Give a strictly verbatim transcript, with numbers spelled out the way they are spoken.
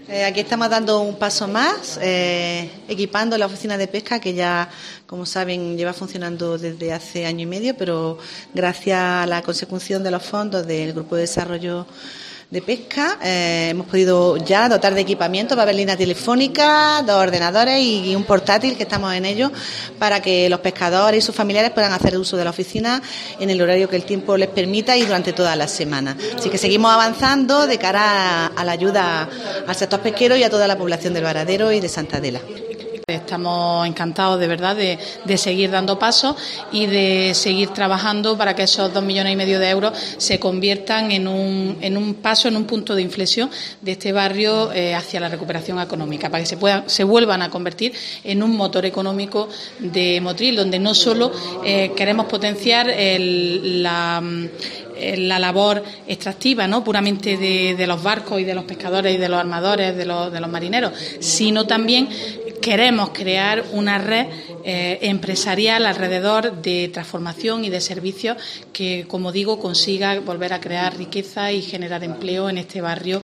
Eh, aquí estamos dando un paso más, eh, equipando la oficina de pesca que ya, como saben, lleva funcionando desde hace año y medio, pero gracias a la consecución de los fondos del Grupo de Desarrollo de Pesca eh, hemos podido ya dotar de equipamiento, va a haber línea telefónica, dos ordenadores y, y un portátil que estamos en ello para que los pescadores y sus familiares puedan hacer uso de la oficina en el horario que el tiempo les permita y durante toda la semana. Así que seguimos avanzando de cara a, a la ayuda al sector pesquero y a toda la población del Varadero y de Santa Adela. Estamos encantados de verdad de, de seguir dando pasos y de seguir trabajando para que esos dos millones y medio de euros se conviertan en un, en un paso, en un punto de inflexión de este barrio eh, hacia la recuperación económica, para que se puedan, se vuelvan a convertir en un motor económico de Motril, donde no solo eh, queremos potenciar el, la la labor extractiva, ¿no?, puramente de, de los barcos y de los pescadores y de los armadores, de los, de los marineros, sino también queremos crear una red eh, empresarial alrededor de transformación y de servicios que, como digo, consiga volver a crear riqueza y generar empleo en este barrio